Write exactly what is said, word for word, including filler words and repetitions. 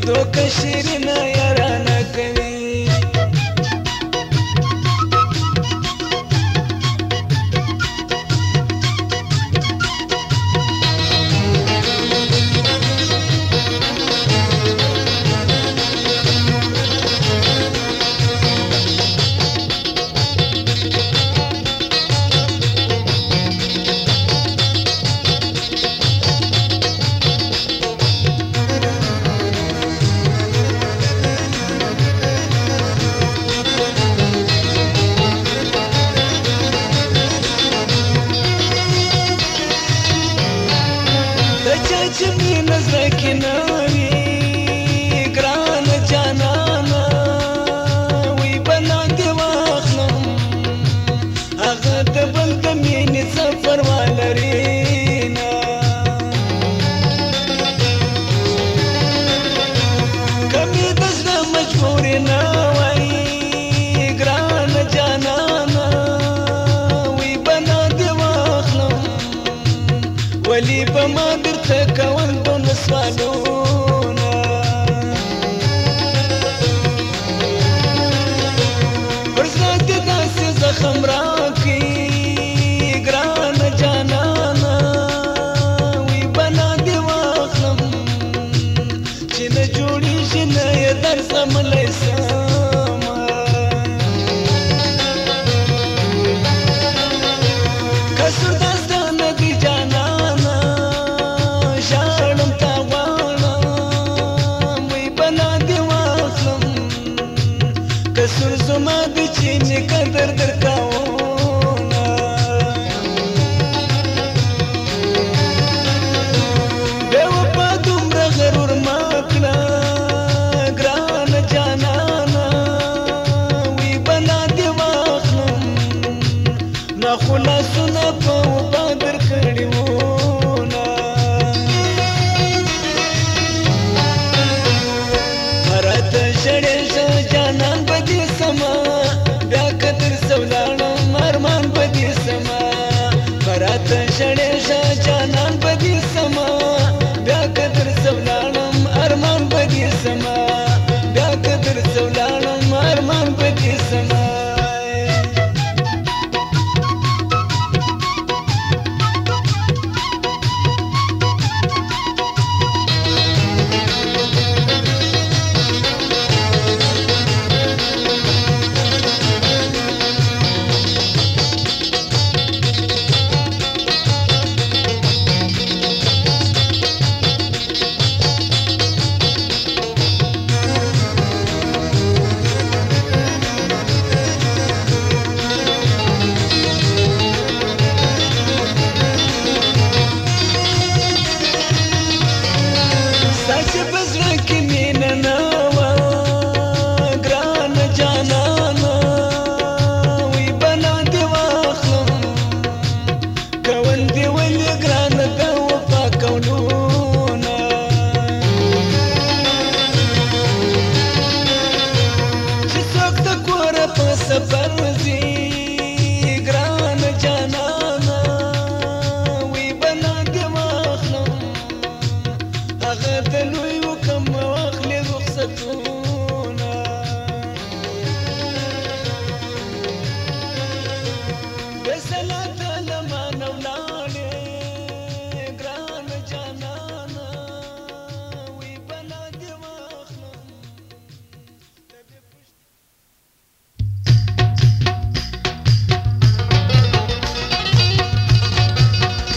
دوکه شیرینه یارانه کوي چې مینه زړه کې نه وي ګرانه جانانه وی به لاندې واخلم هغه د بل د مینې سفر ولري نه که مې د زړه مجبورې نه وای ګرانه جانانه وی به لاندې واخلم ولی به ما درته کول دونه سوالونه پر زړه دې داسې زخم راکړي ګرانه جانانه وی به لاندې واخلم چې نه جوړېږي نه یې درځملی سمه قصر دا ستا نه دی جانانه قصور زما د چې مې قدر درکا